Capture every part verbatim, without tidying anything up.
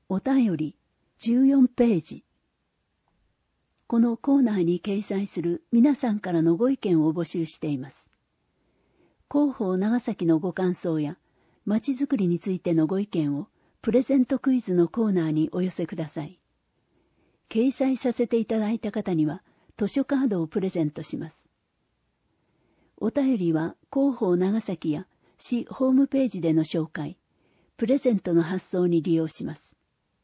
お便りじゅうよんページ。このコーナーに掲載する皆さんからのご意見を募集しています。広報長崎のご感想やまちづくりについてのご意見をプレゼントクイズのコーナーにお寄せください。掲載させていただいた方には図書カードをプレゼントします。お便りは広報長崎や市ホームページでの紹介、プレゼントの発送に利用します。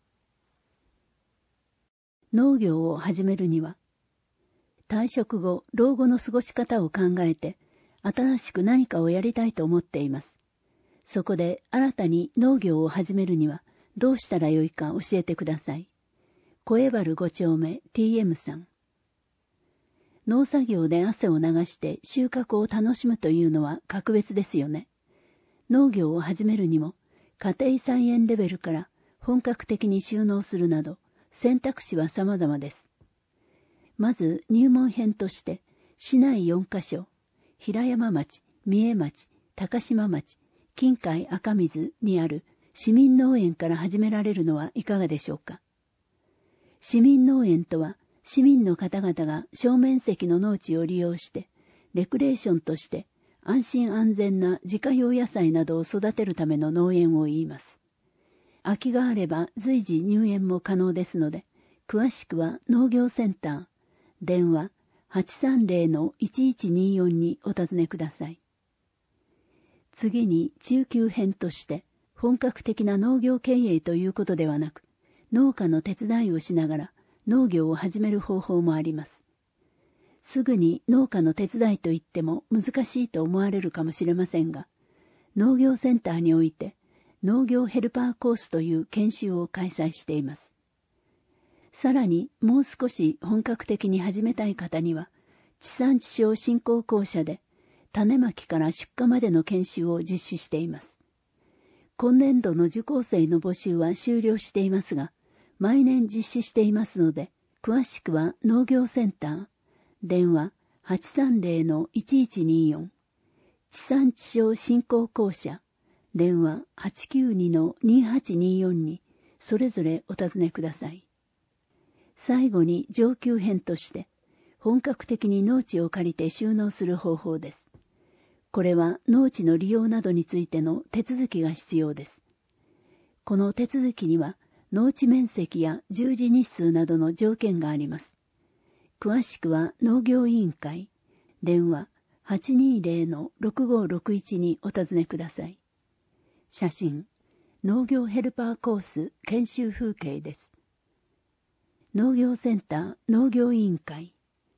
農業を始めるには、退職後、老後の過ごし方を考えて、新しく何かをやりたいと思っています。そこで新たに農業を始めるにはどうしたらよいか教えてください。小原ご丁目 ティーエム さん。農作業で汗を流して収穫を楽しむというのは格別ですよね。農業を始めるにも家庭菜園レベルから本格的に収納するなど選択肢は様々です。まず入門編として市内よんカ所、平山町、三重町、高島町、近海赤水にある市民農園から始められるのはいかがでしょうか。市民農園とは市民の方々が小面積の農地を利用してレクレーションとして安心安全な自家用野菜などを育てるための農園を言います。空きがあれば随時入園も可能ですので、詳しくは農業センター、電話 はちさんゼロのいちいちによん にお尋ねください。次に中級編として本格的な農業経営ということではなく、農家の手伝いをしながら農業を始める方法もあります。すぐに農家の手伝いといっても難しいと思われるかもしれませんが、農業センターにおいて農業ヘルパーコースという研修を開催しています。さらにもう少し本格的に始めたい方には、地産地消振興公社で種まきから出荷までの研修を実施しています。今年度の受講生の募集は終了していますが、毎年実施していますので、詳しくは農業センター、電話 はちさんゼロのいちいちによん、地産地消振興公社、電話 はちきゅうにのにはちによん にそれぞれお尋ねください。最後に上級編として、本格的に農地を借りて収納する方法です。これは農地の利用などについての手続きが必要です。この手続きには農地面積や従事日数などの条件があります。詳しくは農業委員会、電話 はちにゼロのろくごろくいち にお尋ねください。写真、農業ヘルパーコース研修風景です。農業センター農業委員会。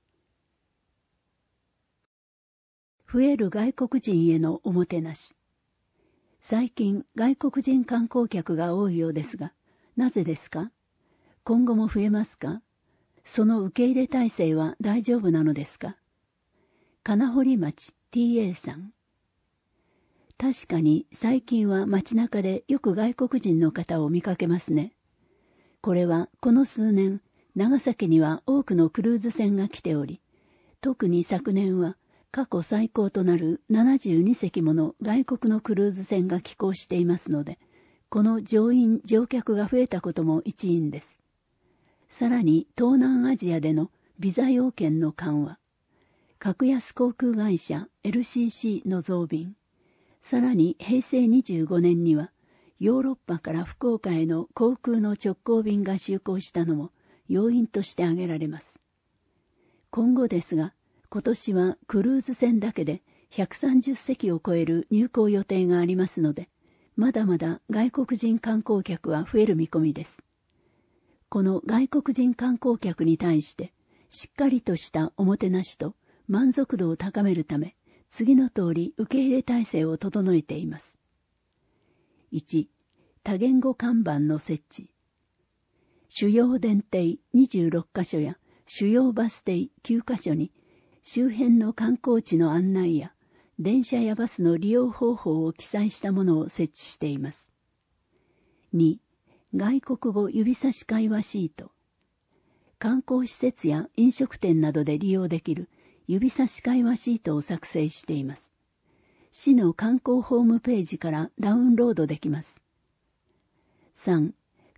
増える外国人へのおもてなし。最近外国人観光客が多いようですが、なぜですか？今後も増えますか？その受け入れ体制は大丈夫なのですか？金堀町 ティーエー さん。確かに最近は街中でよく外国人の方を見かけますね。これはこの数年、長崎には多くのクルーズ船が来ており、特に昨年は過去最高となるななじゅうにせきもの外国のクルーズ船が寄港していますので、この乗員乗客が増えたことも一因です。さらに東南アジアでのビザ要件の緩和、格安航空会社 エルシーシー の増便、さらにへいせいにじゅうごねんにはヨーロッパから福岡への航空の直行便が就航したのも要因として挙げられます。今後ですが、今年はクルーズ船だけでひゃくさんじゅっせきを超える入港予定がありますので、まだまだ外国人観光客は増える見込みです。この外国人観光客に対して、しっかりとしたおもてなしと満足度を高めるため、次の通り受け入れ体制を整えています。いち. 多言語看板の設置。主要電停にじゅうろっかしょや主要バス停きゅうかしょに周辺の観光地の案内や電車やバスの利用方法を記載したものを設置しています。に. 外国語指差し会話シート。観光施設や飲食店などで利用できる指差し会話シートを作成しています。市の観光ホームページからダウンロードできます。さん.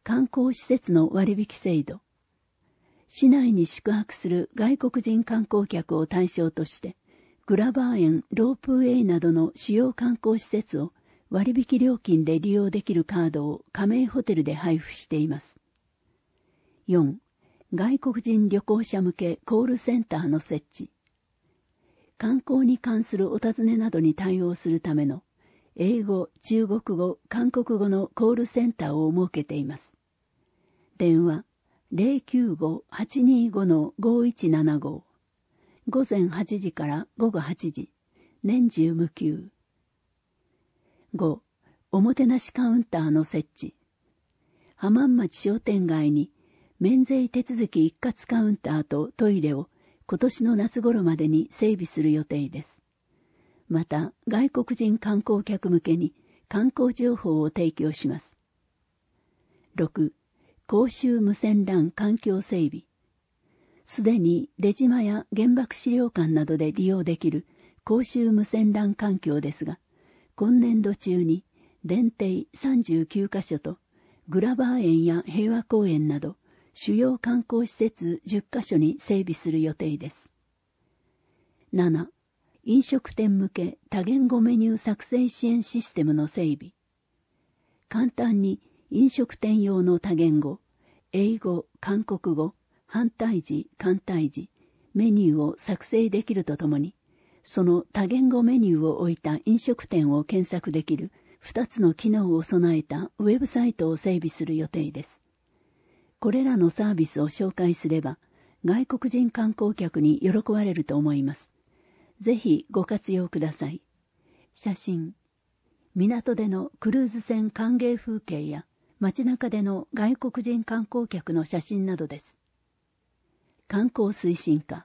観光施設の割引制度、市内に宿泊する外国人観光客を対象として、グラバー園、ロープウェイなどの主要観光施設を割引料金で利用できるカードを加盟ホテルで配布しています。よん. 外国人旅行者向けコールセンターの設置。観光に関するお尋ねなどに対応するための英語、中国語、韓国語のコールセンターを設けています。電話 ゼロきゅうご はちにーご ごいちななご。午前はちじから午後はちじ、年中無休。ご. おもてなしカウンターの設置。浜町商店街に免税手続き一括カウンターとトイレを今年の夏頃までに整備する予定です。また、外国人観光客向けに観光情報を提供します。ろく. 公衆無線 ラン 環境整備。すでに出島や原爆資料館などで利用できる公衆無線 ラン 環境ですが、今年度中に電停さんじゅうきゅうカ所とグラバー園や平和公園など主要観光施設じゅっカ所に整備する予定です。なな. 飲食店向け多言語メニュー作成支援システムの整備。簡単に飲食店用の多言語、英語、韓国語、繁体字、簡体字、メニューを作成できるとともに、その多言語メニューを置いた飲食店を検索できるふたつの機能を備えたウェブサイトを整備する予定です。これらのサービスを紹介すれば、外国人観光客に喜ばれると思います。ぜひご活用ください。写真。港でのクルーズ船歓迎風景や街中での外国人観光客の写真などです。観光推進課。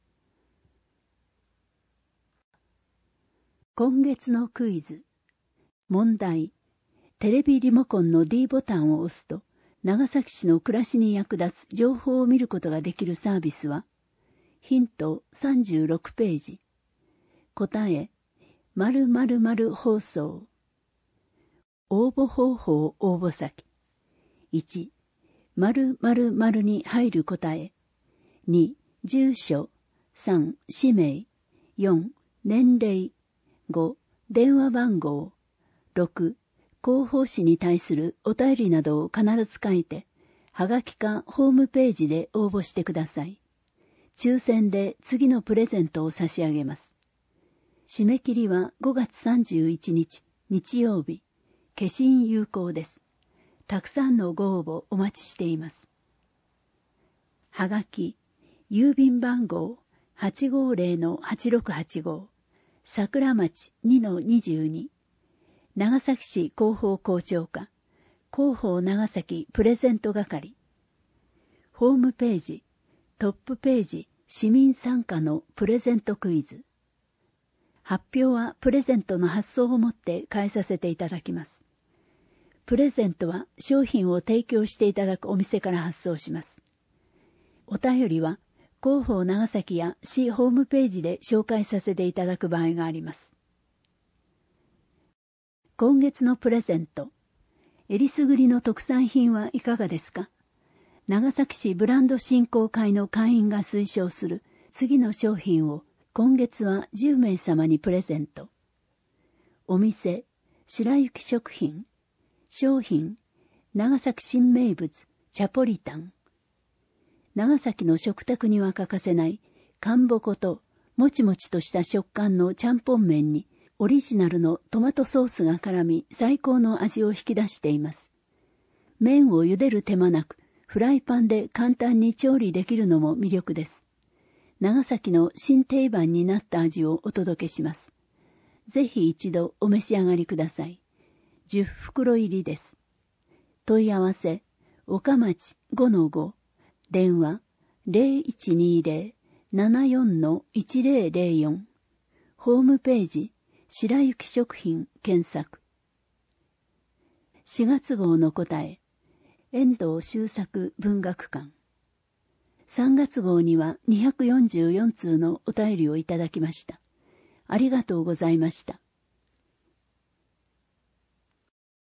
今月のクイズ。問題。テレビリモコンの D ボタンを押すと、長崎市の暮らしに役立つ情報を見ることができるサービスは、ヒントさんじゅうろくページ。答え、〇〇〇放送。応募方法応募先。いち、〇〇〇に入る答え。に、住所。さん、氏名。よん、年齢。ご、電話番号。ろく、広報誌に対するお便りなどを必ず書いて、はがきかホームページで応募してください。抽選で次のプレゼントを差し上げます。締め切りはごがつさんじゅういちにち、日曜日。消印有効です。たくさんのご応募お待ちしています。はがき、郵便番号 はちごーぜろのはちろくはちご、桜町 にのにじゅうに、長崎市広報広聴課、広報長崎プレゼント係。ホームページ、トップページ、市民参加のプレゼントクイズ。発表はプレゼントの発送をもって返させていただきます。プレゼントは商品を提供していただくお店から発送します。お便りは広報長崎や市ホームページで紹介させていただく場合があります。今月のプレゼント。えりすぐりの特産品はいかがですか？長崎市ブランド振興会の会員が推奨する次の商品を今月はじゅうめいさまにプレゼント。お店、白雪食品。商品、長崎新名物、チャポリタン。長崎の食卓には欠かせないかんぼこともちもちとした食感のちゃんぽん麺にオリジナルのトマトソースが絡み最高の味を引き出しています。麺を茹でる手間なくフライパンで簡単に調理できるのも魅力です。長崎の新定番になった味をお届けします。ぜひ一度お召し上がりください。じゅっふくろ入りです。問い合わせ、岡町 ごのご、電話 ゼロいちにゼロ ななよん いちゼロゼロよん、ホームページ、白雪食品検索。しがつ号の答え、遠藤周作文学館。さんがつ号にはにひゃくよんじゅうよんつうのお便りをいただきました。ありがとうございました。